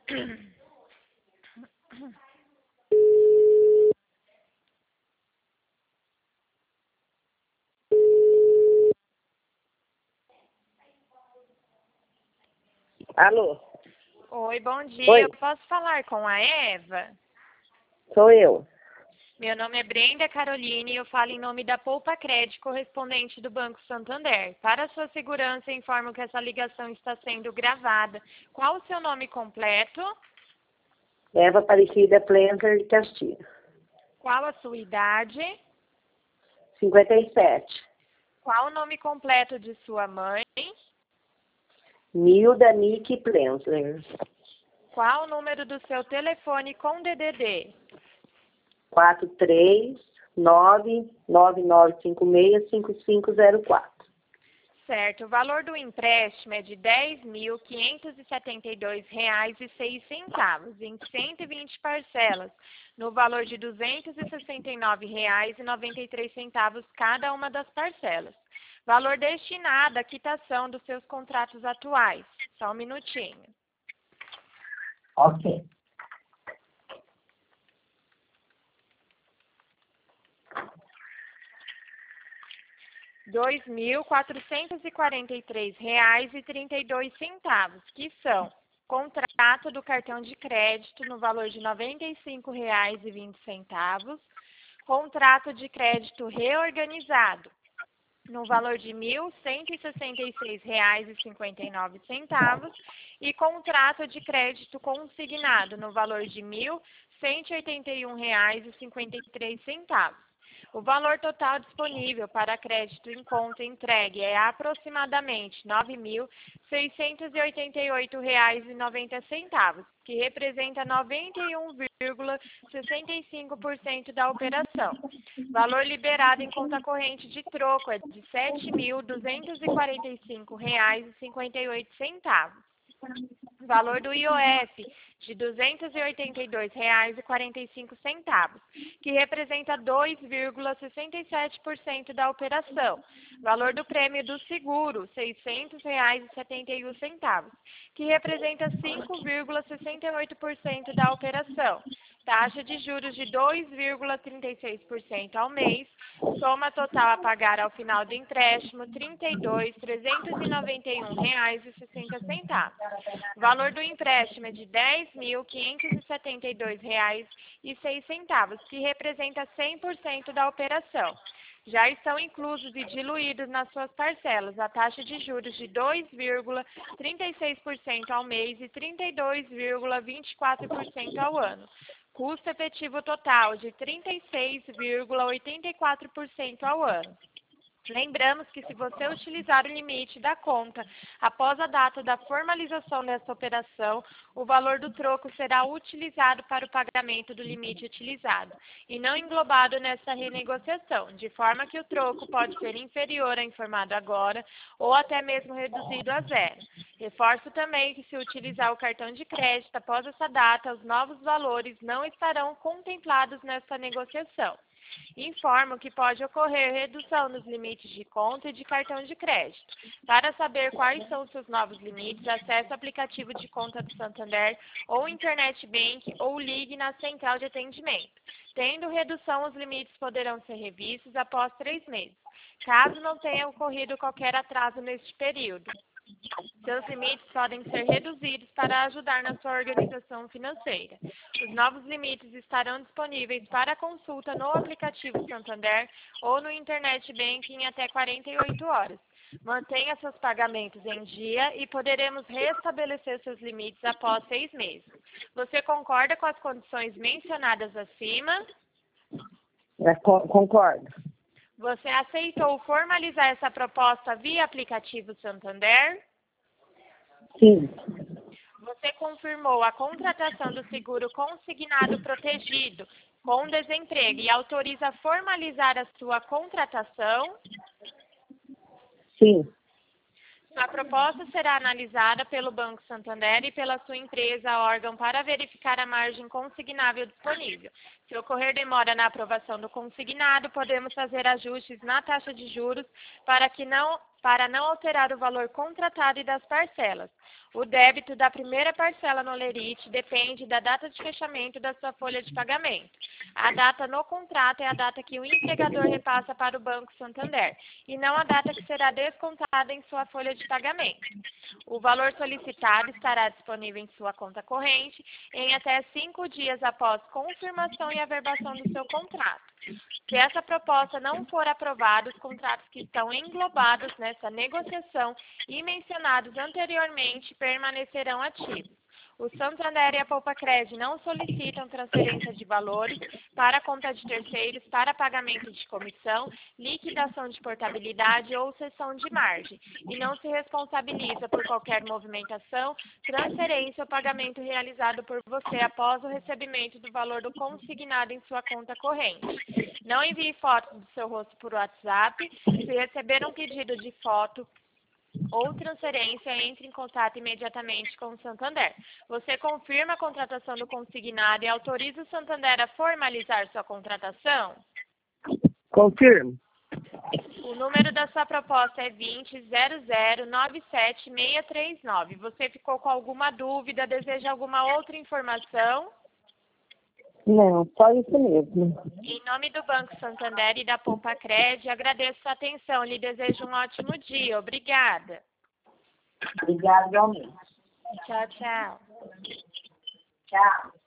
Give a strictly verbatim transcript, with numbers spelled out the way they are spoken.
Alô? Oi, bom dia. Oi. Eu posso falar com a Eva? Sou eu. Meu nome é Brenda Caroline e eu falo em nome da Poupa Crédito, correspondente do Banco Santander. Para sua segurança, informo que essa ligação está sendo gravada. Qual o seu nome completo? Eva Aparecida Planter de Castilho. Qual a sua idade? cinquenta e sete. Qual o nome completo de sua mãe? Nilda Nick Plensler. Qual o número do seu telefone com D D D? quatro três nove nove nove cinco seis cinco cinco zero quatro. Certo. O valor do empréstimo é de dez mil quinhentos e setenta e dois reais e seis centavos em cento e vinte parcelas, no valor de duzentos e sessenta e nove reais e noventa e três centavos cada uma das parcelas. Valor destinado à quitação dos seus contratos atuais. Só um minutinho. Ok. dois mil quatrocentos e quarenta e três reais e trinta e dois centavos, que são contrato do cartão de crédito no valor de noventa e cinco reais e vinte centavos, contrato de crédito reorganizado no valor de mil cento e sessenta e seis reais e cinquenta e nove centavos e contrato de crédito consignado no valor de mil cento e oitenta e um reais e cinquenta e três centavos. O valor total disponível para crédito em conta entregue é aproximadamente nove mil seiscentos e oitenta e oito reais e noventa centavos, que representa noventa e um vírgula sessenta e cinco por cento da operação. Valor liberado em conta corrente de troco é de sete mil duzentos e quarenta e cinco reais e cinquenta e oito centavos. Valor do I O F de duzentos e oitenta e dois reais e quarenta e cinco centavos, que representa dois vírgula sessenta e sete por cento da operação. Valor do prêmio do seguro, seiscentos reais e setenta e um centavos, que representa cinco vírgula sessenta e oito por cento da operação. Taxa de juros de dois vírgula trinta e seis por cento ao mês. Soma total a pagar ao final do empréstimo, trinta e dois mil trezentos e noventa e um reais e sessenta centavos. O valor do empréstimo é de dez mil quinhentos e setenta e dois reais e seis centavos, que representa cem por cento da operação. Já estão inclusos e diluídos nas suas parcelas a taxa de juros de dois vírgula trinta e seis por cento ao mês e trinta e dois vírgula vinte e quatro por cento ao ano. Custo efetivo total de trinta e seis vírgula oitenta e quatro por cento ao ano. Lembramos que se você utilizar o limite da conta após a data da formalização dessa operação, o valor do troco será utilizado para o pagamento do limite utilizado e não englobado nessa renegociação, de forma que o troco pode ser inferior ao informado agora ou até mesmo reduzido a zero. Reforço também que se utilizar o cartão de crédito após essa data, os novos valores não estarão contemplados nessa negociação. Informo que pode ocorrer redução nos limites de conta e de cartão de crédito. Para saber quais são seus novos limites, acesse o aplicativo de conta do Santander ou Internet Bank ou ligue na central de atendimento. Tendo redução, os limites poderão ser revistos após três meses, caso não tenha ocorrido qualquer atraso neste período. Seus limites podem ser reduzidos para ajudar na sua organização financeira. Os novos limites estarão disponíveis para consulta no aplicativo Santander ou no Internet Banking em até quarenta e oito horas. Mantenha seus pagamentos em dia e poderemos restabelecer seus limites após seis meses. Você concorda com as condições mencionadas acima? É, co- concordo. Você aceitou formalizar essa proposta via aplicativo Santander? Sim. Você confirmou a contratação do seguro consignado protegido com desemprego e autoriza formalizar a sua contratação? Sim. A proposta será analisada pelo Banco Santander e pela sua empresa órgão para verificar a margem consignável disponível. Se ocorrer demora na aprovação do consignado, podemos fazer ajustes na taxa de juros para que não para não alterar o valor contratado e das parcelas. O débito da primeira parcela no Olerite depende da data de fechamento da sua folha de pagamento. A data no contrato é a data que o empregador repassa para o Banco Santander, e não a data que será descontada em sua folha de pagamento. O valor solicitado estará disponível em sua conta corrente em até cinco dias após confirmação e averbação do seu contrato. Se essa proposta não for aprovada, os contratos que estão englobados nessa negociação e mencionados anteriormente permanecerão ativos. O Santander e a Poupacred não solicitam transferência de valores para a conta de terceiros para pagamento de comissão, liquidação de portabilidade ou cessão de margem, e não se responsabiliza por qualquer movimentação, transferência ou pagamento realizado por você após o recebimento do valor do consignado em sua conta corrente. Não envie fotos do seu rosto por WhatsApp. Se receber um pedido de foto ou transferência, entre em contato imediatamente com o Santander. Você confirma a contratação do consignado e autoriza o Santander a formalizar sua contratação? Confirmo. O número da sua proposta é vinte zero zero nove sete seis três nove. Você ficou com alguma dúvida? Deseja alguma outra informação? Não, só isso mesmo. Em nome do Banco Santander e da Poupacred, agradeço sua atenção. Lhe desejo um ótimo dia. Obrigada. Obrigada, realmente. Tchau, tchau. Tchau.